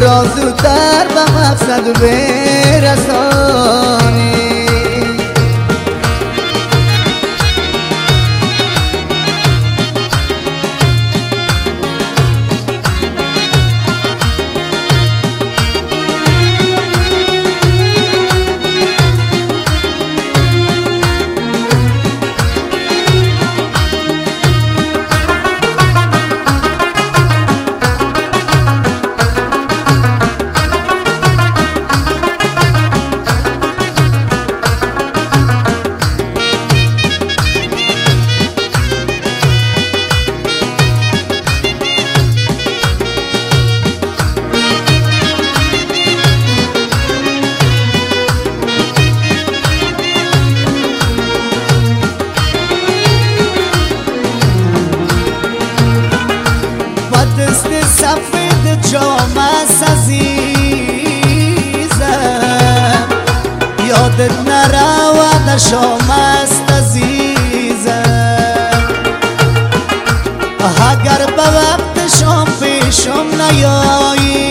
مرا زودتر به مقصد برسانی. سفید جام است عزیزم، یادت نرود شام است عزیزم. اگر به وقت شام پیشم نیایی،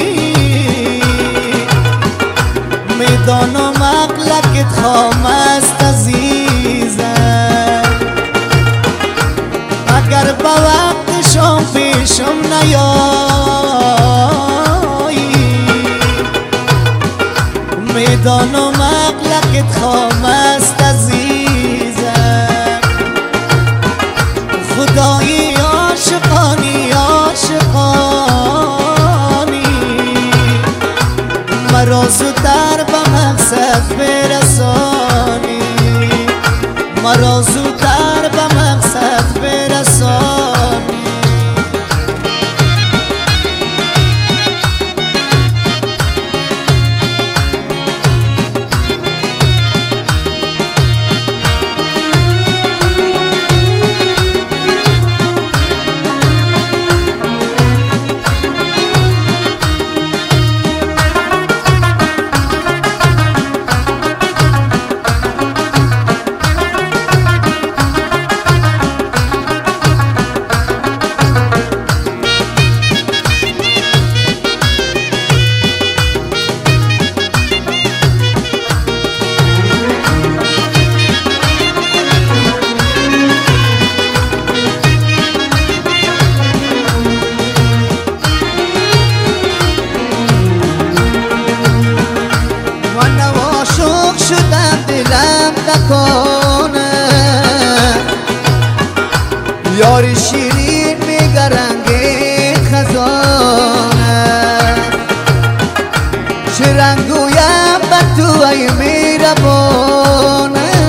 میدانم عقلت خام است عزیزم. اگر به وقت شام پیشم نیایی، میدانم عقلت خام است عزیزم. خدایی عاشقانی عاشقانی، مرا زودتر به مقصد برسانی. مرا زودتر به مقصد برسانی. شدم دلم نکنه، یاری شیرین میگه رنگ خزانه. چه رنگویم به تو ای میربانه،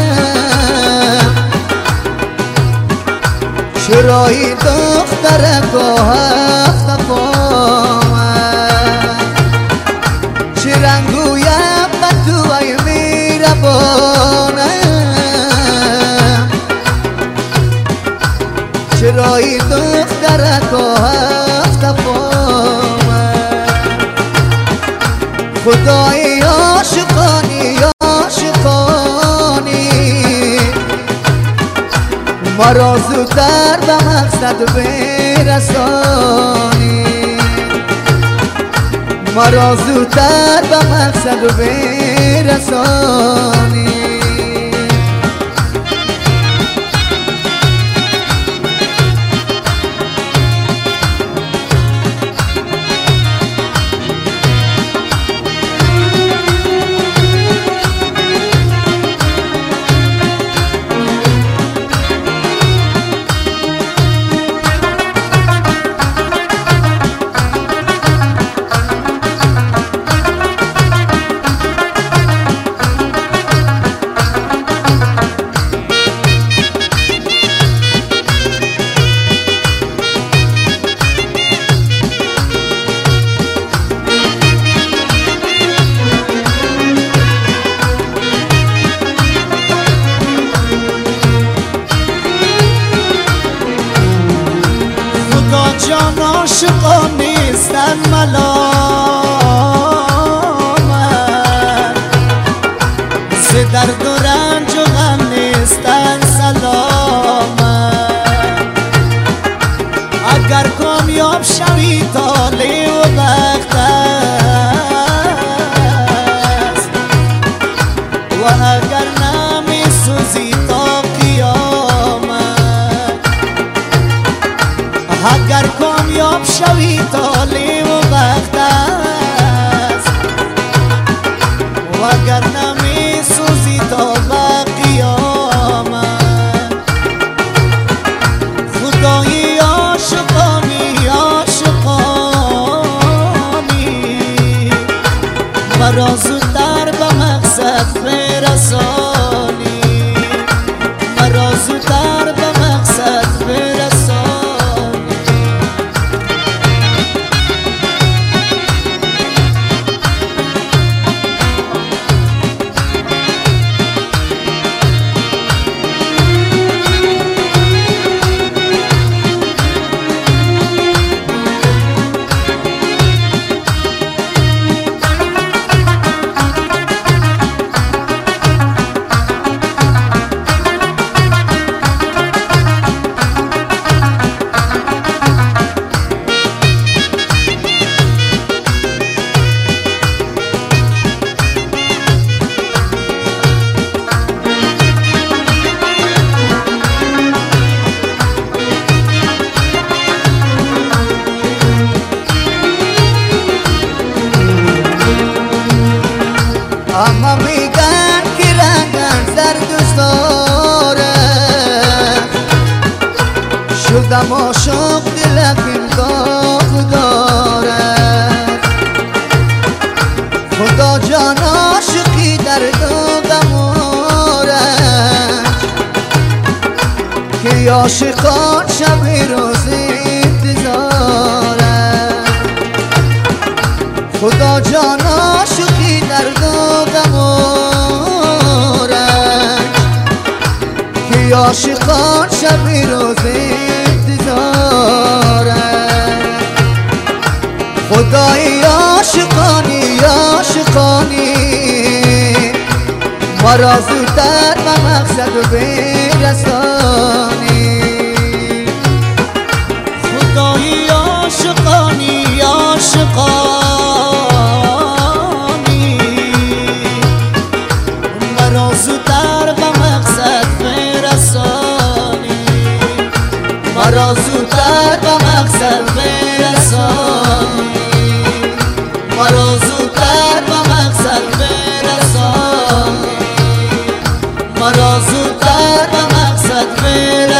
چرایی دختر گاه پامه. چه رنگویم به تو ای میربانه، چرایی دخترک و هفت پامه. خدای عاشقانی عاشقانی، مرا زودتر به مقصد برسانی. مرا زودتر به مقصد برسانی. جان عاشقان نیستن ملامت، ز درد و رنج و غم نیستن سلامت. اگر کامیاب شوی طالع و بختت، وگرنه می سوزی تا به قیامت. خدای عاشقانی عاشقانی، مرا زودتر به مقصد برسانی، مرا زودتر به مقصد برسانی. اما میگن که رنگن سر دوست داره، شدم عاشق دلکم داغ داره. خدا جان عاشقی در داغم آرد، که عاشقان شب روز انتظارد. خدا جان عاشقی در داغم آرد، که عاشقان شب روز انتظارد. خدای عاشقانی عاشقانی، مرا زودتر به مقصد برسانی. خدای عاشقانی عاشقانی، مرا زودتر به مقصد برسانی، مرا زودتر به مقصد برسانی، مرا زودتر به مقصد برسانی، مرا زودتر به مقصد برسانی.